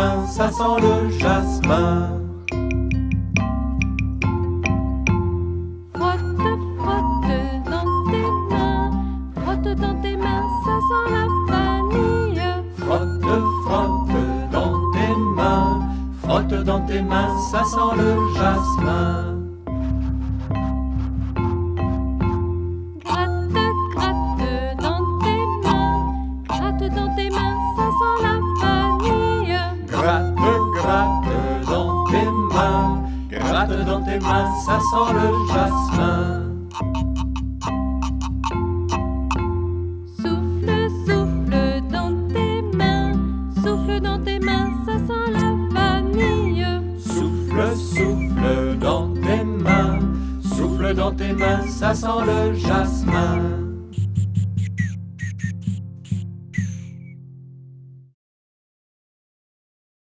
mains, ça sent le jasmin. Frotte, frotte dans tes mains, frotte dans tes mains, ça sent la vanille. Frotte, frotte dans tes mains, frotte dans tes mains, ça sent le jasmin. Gratte, gratte dans tes mains, gratte dans tes mains, ça sent la vanille. Gratte, gratte dans tes mains, gratte dans tes mains, ça sent le jasmin. Souffle, souffle dans tes mains, souffle dans tes mains, ça sent la vanille. Souffle, souffle dans tes mains, souffle dans tes mains, ça sent le jasmin.